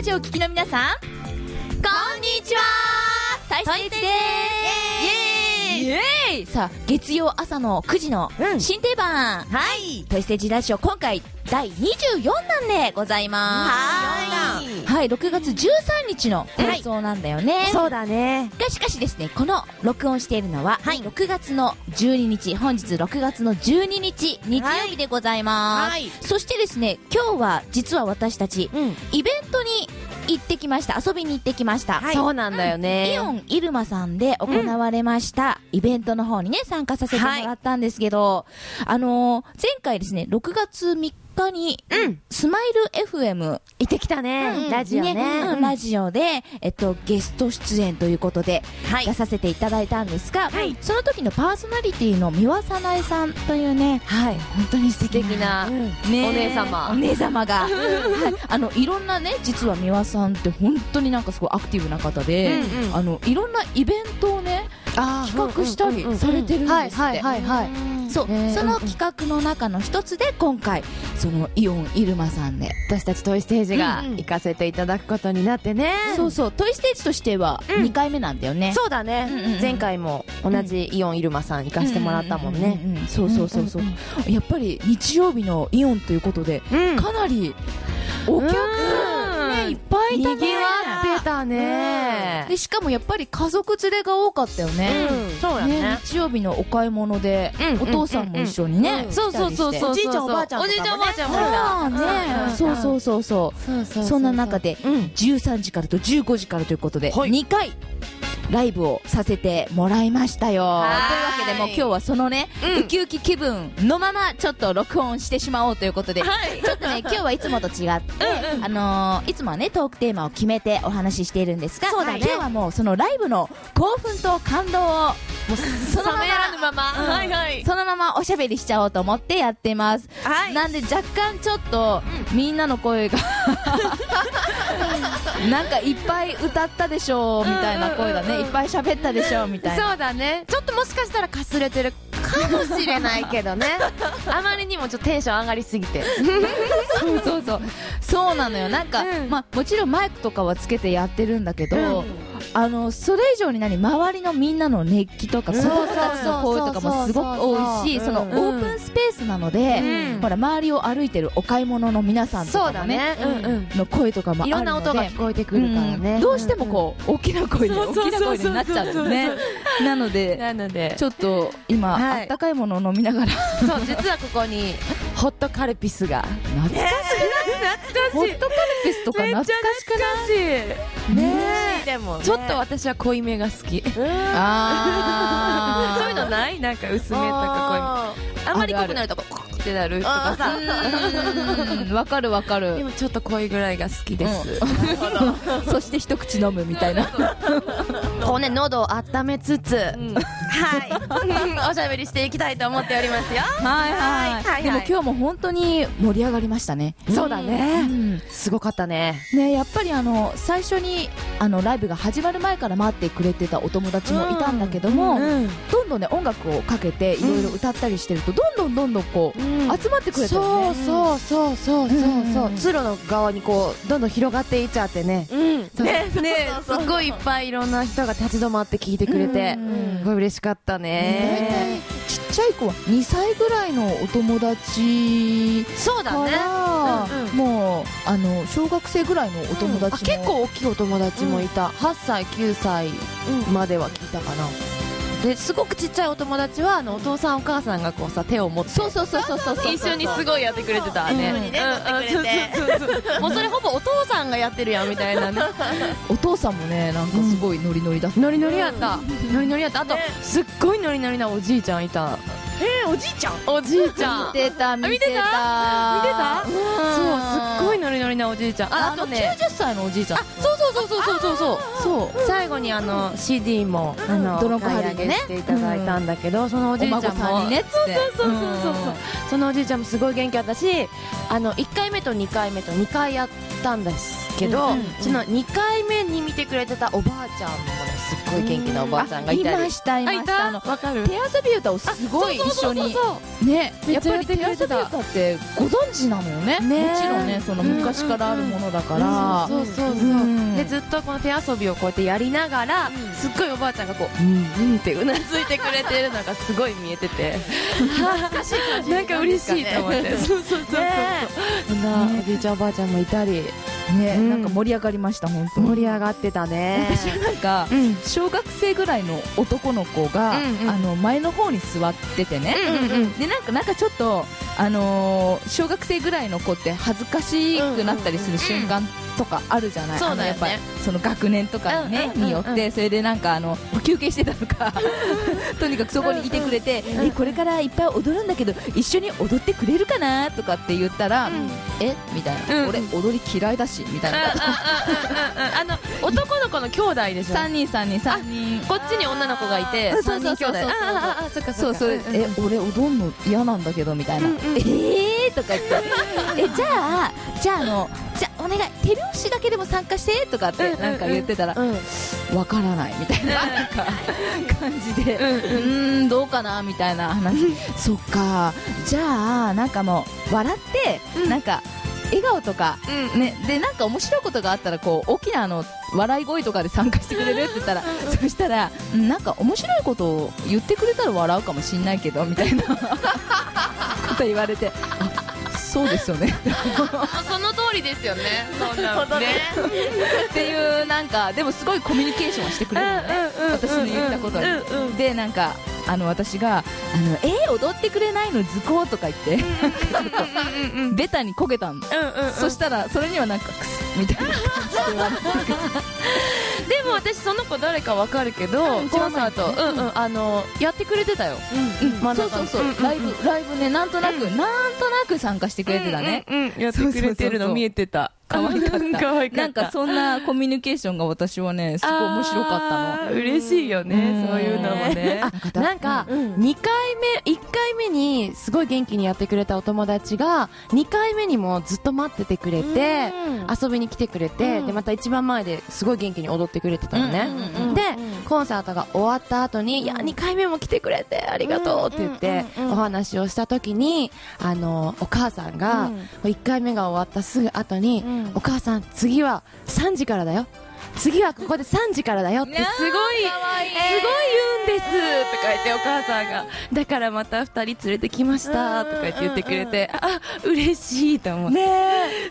ジオをお聞きの皆さん、こんにちは。大志です。イエーイ。さあ、月曜朝の9時の新定番、はい、トイステージラジオ、今回第24弾でございます。はい、6月13日の放送なんだよね。 そうだね。 しかしですね、この録音しているのは、6月の12日、本日6月の12日、日曜日でございます。そしてですね、今日は実は私たち、イベントに行ってきました。遊びに行ってきました。 そうなんだよね。 イオンイルマさんで行われましたイベントの方にね、参加させてもらったんですけど、前回ですね、6月3日に、スマイル FM 行ってきたね。ラジオね。 ラジオで、ゲスト出演ということで、出させていただいたんですが、その時のパーソナリティの三輪さなえさんというね、本当に素敵なお姉様が、いろんなね、実は三輪さんって本当になんかすごいアクティブな方で、いろんなイベントをね、企画したりされてるんですって。そう、その企画の中の一つで今回そのイオンイルマさんで私たちトイステージが行かせていただくことになってね。 そうそう、トイステージとしては2回目なんだよね。 そうだね。前回も同じイオンイルマさん行かせてもらったもんね。 そうそうそうそう。やっぱり日曜日のイオンということでかなりお客さんね、いっぱいいたね。 賑わってたね。 でしかもやっぱり家族連れが多かったよね。 そうだね。 日曜日のお買い物でお父さんも一緒にね。 そうそうそうそう。 おじいちゃんおばあちゃんもいた。そうそうそうそう。そんな中で13時からと15時からということで2回ライブをさせてもらいましたよ。というわけでもう今日はそのね、ウキウキ気分のままちょっと録音してしまおうということで、ちょっとね、今日はいつもと違って、いつもはね、トークテーマを決めてお話ししているんですが、今日はもうそのライブの興奮と感動をそのままおしゃべりしちゃおうと思ってやってます。なんで若干ちょっとみんなの声がなんかいっぱい歌ったでしょみたいな声だね。いっぱい喋ったでしょみたいな。 そうだね。ちょっともしかしたらかすれてるかもしれないけどね。あまりにもちょっとテンション上がりすぎて。 そうそうそう。そうなのよ。なんか、もちろんマイクとかはつけてやってるんだけど、それ以上に周りのみんなの熱気とか子供たちの声とかもすごく多いし、そのオープンスペースなので、ほら周りを歩いてるお買い物の皆さんとかもね、の声とかもあるので、 いろんな音が聞こえてくるからね。 どうしてもこう大きな声になっちゃうね。なのでちょっと今あったかいものを飲みながら、 そう実はここにホットカルピスが懐かしい。ホットカルピスとか懐かしくないね。でもちょっと私は濃いめが好き。そういうのない？なんか薄めとか濃いめ。あんまり濃くなるとコッってなるとかさ。 わかるわかる。 でもちょっと濃いぐらいが好きです。 そして一口飲むみたいな。 こうね、喉を温めつつ、おしゃべりしていきたいと思っておりますよ。 でも今日も本当に盛り上がりましたね。 そうだね。すごかったね。 ね、やっぱり最初にライブが始まる前から待ってくれてたお友達もいたんだけども、どんどんね音楽をかけていろいろ歌ったりしてるとどんどんこう集まってくれたよね。 そう通路の側にこうどんどん広がっていっちゃってね。すごいいっぱいいろんな人が立ち止まって聞いてくれて、すごい嬉しかったね。 ちっちゃい子は2歳ぐらいのお友達からもう小学生ぐらいのお友達も結構大きいお友達もいた。8歳9歳までは聞いたかな。ですごくちっちゃいお友達はお父さんお母さんがこうさ手を持って一緒にすごいやってくれてたね。もうそれほぼお父さんがやってるやんみたいなね。 お父さんもねなんかすごいノリノリだった。 ノリノリやった。あとすっごいノリノリなおじいちゃんいた。 おじいちゃん見てた見てた。 そうすっごいノリノリなおじいちゃん。 あとね90歳のおじいちゃん。 そう最後にCD もドロンコハルにねしていただいたんだけど、そのおじいちゃんもそのおじいちゃんもすごい元気だったし、1回目と2回目と2回やったんですけど、その2回目に見てくれてたおばあちゃんもすっごい元気なおばあちゃんがいたり。 いましたいました。 わかる？ 手遊び歌をすごい一緒にね、やっぱり手遊び歌ってご存知なのよね。もちろんね、その昔からあるものだから。 でずっとこの手遊びをこうやってやりながら、すっごいおばあちゃんがこううんってうなずいてくれてるのがすごい見えてて、懐かしい感じ。なんか嬉しいと思って。そう。そんなおじいちゃんおばあちゃんもいたり。 ね、なんか盛り上がりました。本当に盛り上がってたね。 私はなんか、小学生ぐらいの男の子が、前の方に座っててね、でなんかちょっと小学生ぐらいの子って恥ずかしくなったりする瞬間とかあるじゃない。 そうだよね。 やっぱりその学年とかねによって、それでなんか休憩してたのかとにかくそこにいてくれて、これからいっぱい踊るんだけど一緒に踊ってくれるかなとかって言ったら、みたいな、俺踊り嫌いだしみたいな。 男の子の兄弟でしょ。 3人こっちに女の子がいて3人兄弟。 そう俺踊るの嫌なんだけどみたいな。とか言ってじゃあお願い手拍子だけでも参加してとかってなんか言ってたら、わからないみたいな感じで、どうかなみたいな話。そっか、じゃあなんかもう笑ってなんか笑顔とかね、でなんか面白いことがあったらこう大きな笑い声とかで参加してくれるって言ったら、そしたらなんか面白いことを言ってくれたら笑うかもしんないけどみたいなこと言われて、そうですよねその通りですよね。そんなのねっていう、なんかでもすごいコミュニケーションをしてくれるのね、私の言ったことに。でなんか私が踊ってくれないの図工とか言ってベタにこけたん。そしたらそれにはなんかクスみたいな感じで言われてでも私その子誰かわかるけど、コンサートやってくれてたよ。 そうライブね、なんとなく参加してくれてたね。 やってくれてるの見えてた。 可愛かった。なんかそんなコミュニケーションが私はねすごい面白かったの。 嬉しいよね、そういうのもね。なんか1回目にすごい元気にやってくれたお友達が2回目にもずっと待っててくれて、遊びに来てくれて、でまた一番前ですごい元気に踊ってくれてたのね。でコンサートが終わった後に、いや2回目も来てくれてありがとうって言ってお話をした時に、お母さんが1回目が終わったすぐ後に、お母さん次は3時からだよ、次はここで3時からだよってすごい言うんですとか言って、お母さんがだからまた2人連れてきましたとか言ってくれて、嬉しいと思って。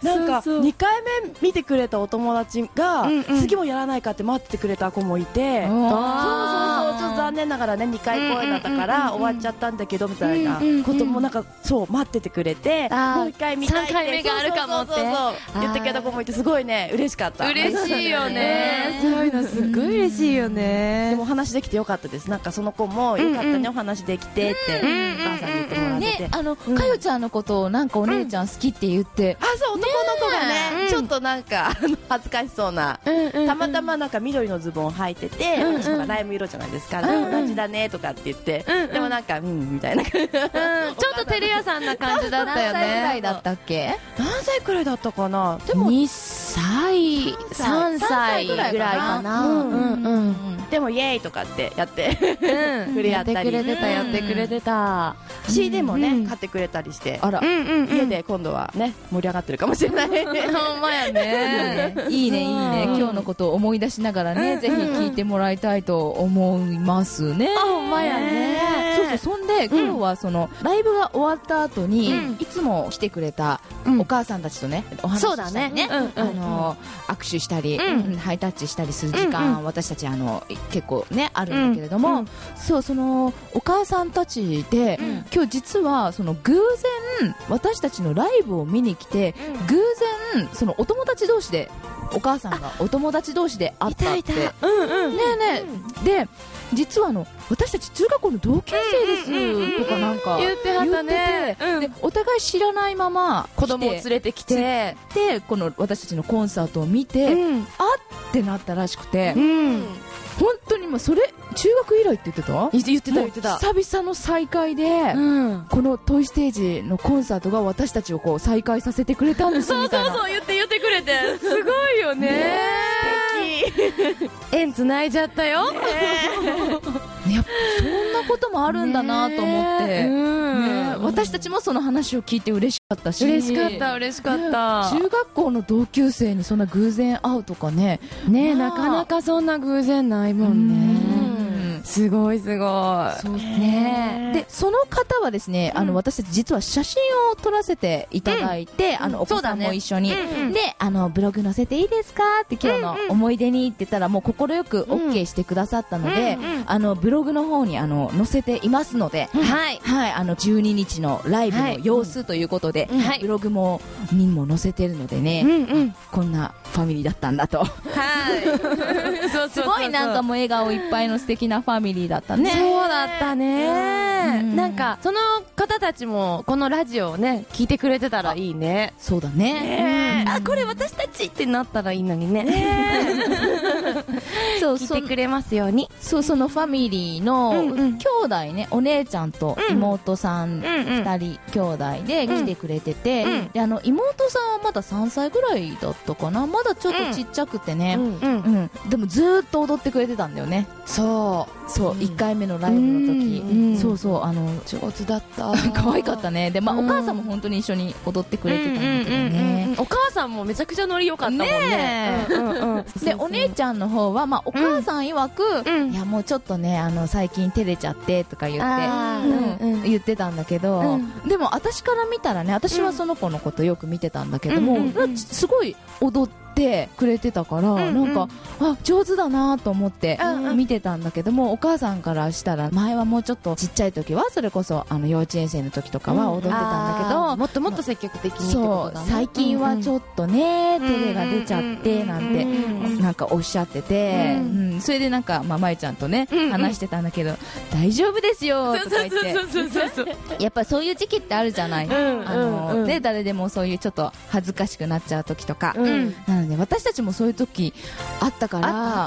なんか2回目見てくれたお友達が次もやらないかって待っててくれた子もいて、そうちょっと残念ながらね2回公演だったから終わっちゃったんだけどみたいなこともなんかそう待っててくれて、もう1回見たいって 3回目があるかもって言ってくれた子もいて、すごいね嬉しかった。 嬉しいよね。そういうのすっごい嬉しいよね。 でもお話できてよかったです。なんかその子もよかったね、お話できてってお母さんに言ってもらってて、 かよちゃんのことをなんかお姉ちゃん好きって言って、 そう男の子がねちょっとなんか恥ずかしそうな、たまたまなんか緑のズボンを履いてて、私とかライム色じゃないですか、同じだねとかって言って、でもなんかみたいなちょっと照れ屋さんな感じだったよね。 何歳ぐらいだったっけ？ 何歳くらいだったかな。 でも2歳3歳ぐらいかな。 でもイエーイとかってやって触れ合ったり、 やってくれてた。 CD もね買ってくれたりして、家で今度はね盛り上がってるかもしれない。 ほんまやね。 いいね今日のことを思い出しながらね、ぜひ聞いてもらいたいと思いますね。 ほんまやね。 そんで今日はそのライブが終わった後にいつも来てくれたお母さんたちとねお話ししたりね、握手したりハイタッチしたりする時間、私たち結構ねあるんだけれども、そのお母さんたちで今日実はその偶然私たちのライブを見に来て、偶然そのお友達同士でお母さんがお友達同士で会ったって。で実は私たち中学校の同級生ですとかなんか言ってはったね。 でお互い知らないまま子供を連れてきて、 でこの私たちのコンサートを見て、ってなったらしくて、本当にもうそれ中学以来って言ってた？ 言ってた。 久々の再会で、このトイステージのコンサートが私たちをこう再会させてくれたんですみたいな。 そう言ってくれてすごいよね。 素敵。 縁つないじゃったよ。 やっぱそんなこともあるんだなと思って、私たちもその話を聞いて嬉しかったし、 嬉しかった。 中学校の同級生にそんな偶然会うとかね、 なかなかそんな偶然ないもんね。すごい。 そうね。でその方はですね、私たち実は写真を撮らせていただいて、お子さんも一緒に、でブログ載せていいですかって今日の思い出にって言ったらもう快く OK してくださったので、ブログの方に載せていますので、12日のライブの様子ということで、ブログにも載せてるのでね、こんなファミリーだったんだと。すごいなんかもう笑顔いっぱいの素敵なファミリーだったね。 そうだったね。なんかその方たちもこのラジオをね聞いてくれてたらいいね。 そうだね。 これ私たちってなったらいいのにね。聞いてくれますように。 そのファミリーの兄弟ね、お姉ちゃんと妹さん2人兄弟で来てくれてて、で妹さんはまだ3歳ぐらいだったかな、まだちょっとちっちゃくてね、でもずーっと踊ってくれてたんだよね。そう1回目のライブの時、上手だった。 可愛かったね。でお母さんも本当に一緒に踊ってくれてたんだけどね。 お母さんもめちゃくちゃノリ良かったもんね。 でお姉ちゃんの方はお母さん曰く、いやもうちょっとね最近照れちゃってとか言ってたんだけど、でも私から見たらね、私はその子のことよく見てたんだけども、すごい踊ってくれてたから、なんか上手だなと思って見てたんだけども、お母さんからしたら前はもうちょっとちっちゃい時はそれこそ幼稚園生の時とかは踊ってたんだけど、 もっともっと積極的にってことだね。 最近はちょっとね照れが出ちゃってなんてなんかおっしゃってて、それでなんかまゆちゃんとね話してたんだけど、大丈夫ですよとか言って、やっぱそういう時期ってあるじゃない。で誰でもそういうちょっと恥ずかしくなっちゃう時とか、なので私たちもそういう時あったから、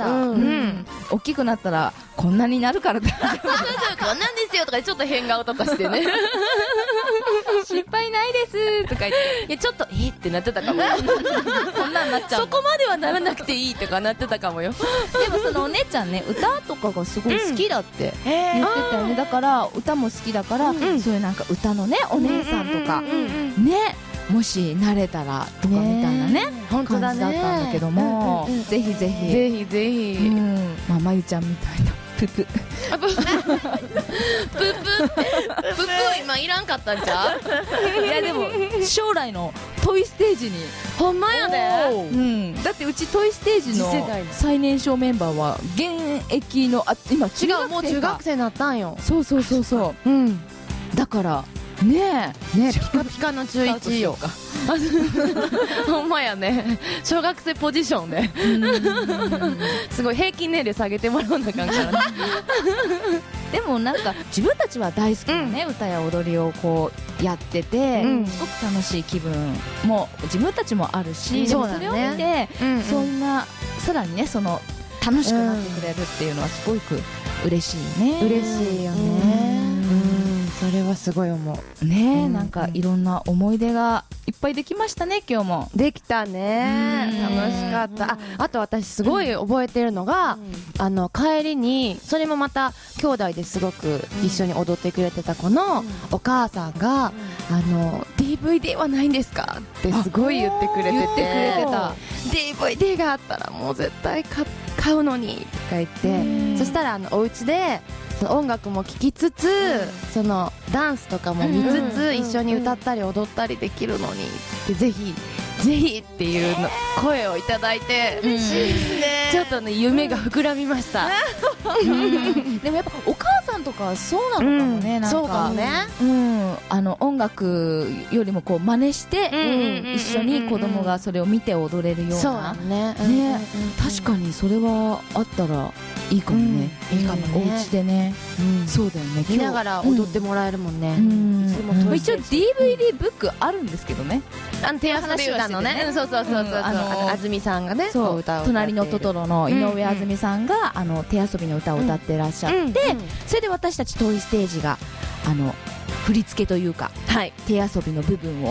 大きくなったらこんなになるからってこんなんですよとかちょっと変顔とかしてね心配ないですとか言って、 いやちょっとってなってたかも。 こんなんなっちゃう。 そこまではならなくていいとかなってたかもよ。 でもそのお姉ちゃんね、歌とかがすごい好きだって言ってたよね。だから歌も好きだから、そういうなんか歌のねお姉さんとかね、もし慣れたらとかみたいなね感じだったんだけども、ぜひぜひまゆちゃんみたいなプププ今いらんかったんちゃう？ いやでも将来のトイステージにほんまやで。 だってうちトイステージの最年少メンバーは現役の今違う、もう中学生になったんよ。 そうだからねピカピカの中1よ。ほんまやね。小学生ポジションですごい平均年齢下げてもらわなあかんからね。 でもなんか自分たちは大好きなね、歌や踊りをこうやってて、すごく楽しい気分も自分たちもあるし、でもそれを見てそんなさらにねその楽しくなってくれるっていうのはすごく嬉しいね。 嬉しいよね。それはすごい思うね。なんかいろんな思い出がいっぱいできましたね。今日もできたね。楽しかった。あと私すごい覚えてるのが、帰りにそれもまた兄弟ですごく一緒に踊ってくれてた子のお母さんがDVD はないんですかってすごい言ってくれてて、DVD があったらもう絶対買うのにとか言って、そしたらお家で音楽も聴きつつ、そのダンスとかも見つつ一緒に歌ったり踊ったりできるのにってぜひっていう声をいただいて、嬉しいですね。ちょっとね夢が膨らみました。 でもやっぱお母さんとかそうなのかもね。なんかそうかもね。 音楽よりもこう真似して一緒に子供がそれを見て踊れるような。 そうだね。 確かにそれはあったらいいかもね。 いいかもね。 お家でね。そうだよね。 見ながら踊ってもらえるもんね。 一応 DVD ブックあるんですけどね。 手遊び歌のね。そう安住さんがね、 そう隣のトトロの井上あずみさんが手遊びの歌を歌ってらっしゃって、それで私たちトイステージが振り付けというか手遊びの部分を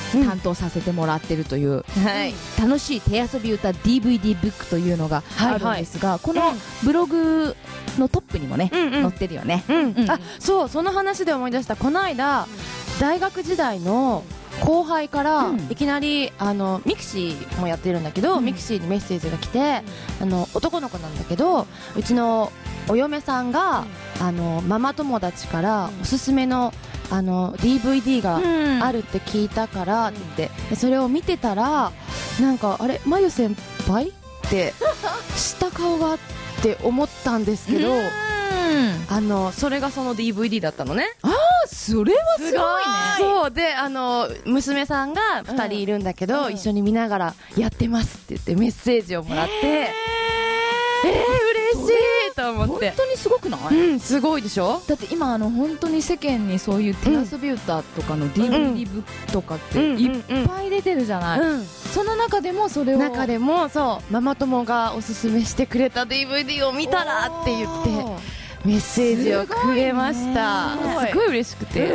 担当させてもらってるという、楽しい手遊び歌 DVD ブックというのがあるんですが、このブログのトップにもね、載ってるよね。 そう、その話で思い出した。この間大学時代の後輩からいきなりミクシーもやってるんだけど、ミクシーにメッセージが来て、男の子なんだけど、うちのお嫁さんがママ友達からおすすめのDVD があるって聞いたからって言って、でそれを見てたら、なんかあれ、まゆ先輩ってした顔がって思ったんですけど、それがその DVD だったのね。 それはすごいね。 そうで、娘さんが2人いるんだけど、一緒に見ながらやってますって言ってメッセージをもらって、嬉しいと思って。 本当にすごくない？ すごいでしょ。 だって今本当に世間にそういう手遊び歌とかの DVD ブックとかっていっぱい出てるじゃない。その中でもそうママ友がおすすめしてくれた DVD を見たらって言ってメッセージをくれました。すごい嬉しくて、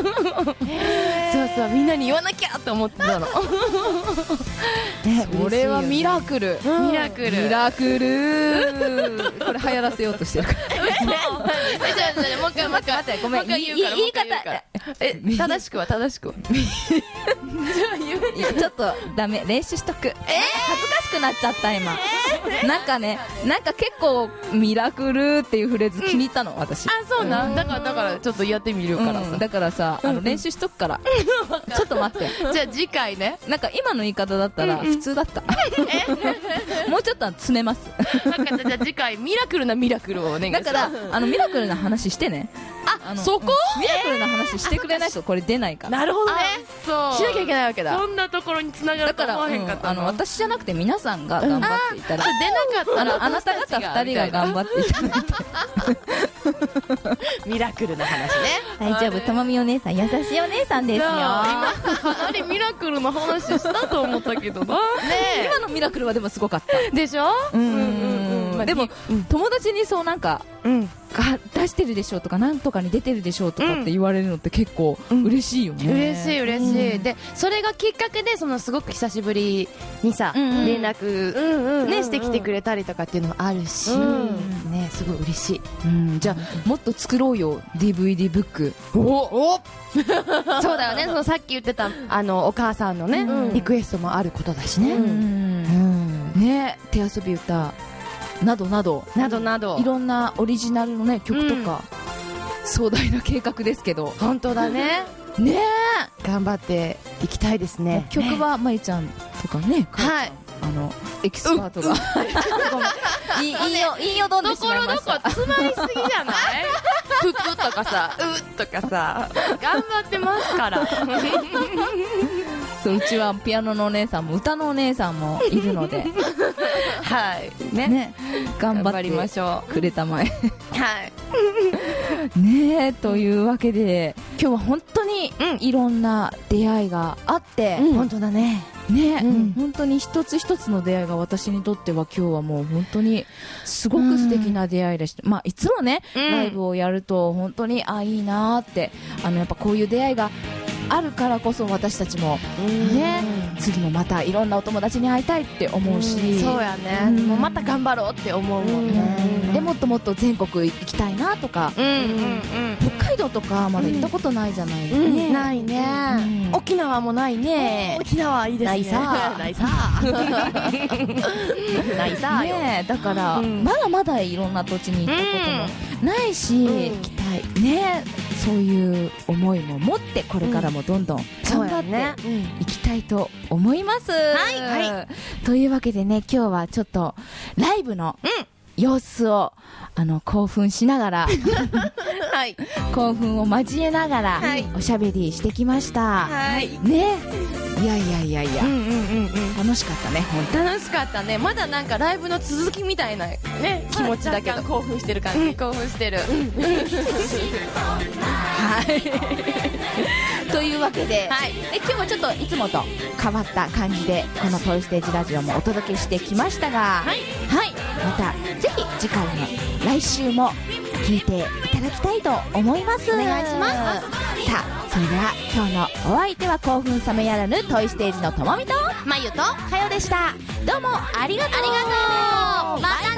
そうみんなに言わなきゃと思ってたの。 それはミラクル、 ミラクル。 これ流行らせようとしてるから。 もう一回待って、ごめん、言い方正しくはちょっとダメ、練習しとく。恥ずかしくなっちゃった今。なんか結構ミラクルっていうフレーズ気に入ったの、私。 そうなんだからちょっとやってみるからさ。 だからさ、練習しとくから。ちょっと待って。 じゃあ次回ね。 なんか今の言い方だったら普通だった。もうちょっと詰めます。 じゃあ次回ミラクルなミラクルをお願いします。 だからミラクルな話してね。 そこ？ ミラクルな話してくれないとこれ出ないから。 なるほどね。 しなきゃいけないわけだ。 そんなところに繋がると思わへんかったの。 私じゃなくて皆さんが頑張っていたら、 出なかったらあなた方2人が頑張っていただいて。 ミラクルな話ね。 大丈夫、ともみお姉さん優しいお姉さんですよ。 今かなりミラクルの話したと思ったけどな。 今のミラクルはでもすごかったでしょ。 でも友達にそうなんか出してるでしょとかなんとかに出てるでしょとかって言われるのって結構嬉しいよね。 嬉しい。でそれがきっかけで、すごく久しぶりにさ連絡ねしてきてくれたりとかっていうのもあるしね、すごい嬉しい。 じゃあもっと作ろうよ DVD ブック。 そうだよね。そのさっき言ってたお母さんのねリクエストもあることだしね。 ね、手遊び歌などなどいろんなオリジナルのね曲とか、壮大な計画ですけど。 本当だね。 ね、 頑張っていきたいですね。 曲はまゆちゃんとかね、エキスパートが言いよどんでしまいました。 どこ詰まりすぎじゃない？服とかさ、とかさ、頑張ってますから。 そう、うちはピアノのお姉さんも歌のお姉さんもいるので、 はいね、頑張りましょう。くれたまえ。ねえ、というわけで今日は本当にいろんな出会いがあって、 本当だね。 本当に一つ一つの出会いが私にとっては今日はもう本当にすごく素敵な出会いでした。いつもね、ライブをやると本当にいいなーって、やっぱこういう出会いがあるからこそ私たちもね、次もまたいろんなお友達に会いたいって思うし、 そうやね。もうまた頑張ろうって思うもんね。 でもっともっと全国行きたいなとか、北海道とかまだ行ったことないじゃないですか。 ないね。沖縄もないね。沖縄いいですね。ないさね。だからまだまだいろんな土地に行ったこともないし、行きたいね。そういう思いも持ってこれからもどんどん頑張っていきたいと思います。というわけでね、今日はちょっとライブの様子を興奮しながら興奮を交えながらおしゃべりしてきましたね。いや楽しかったね。 楽しかったね。まだなんかライブの続きみたいなね気持ちだけど、興奮してる感じ。興奮してる。 というわけで、今日はちょっといつもと変わった感じでこのトイステージラジオもお届けしてきましたが、またぜひ次回の来週も聞いていただきたいと思います。 お願いします。 さあそれでは今日のお相手は興奮冷めやらぬトイステージのともみとまゆとかよでした。どうもありがとう。 またね。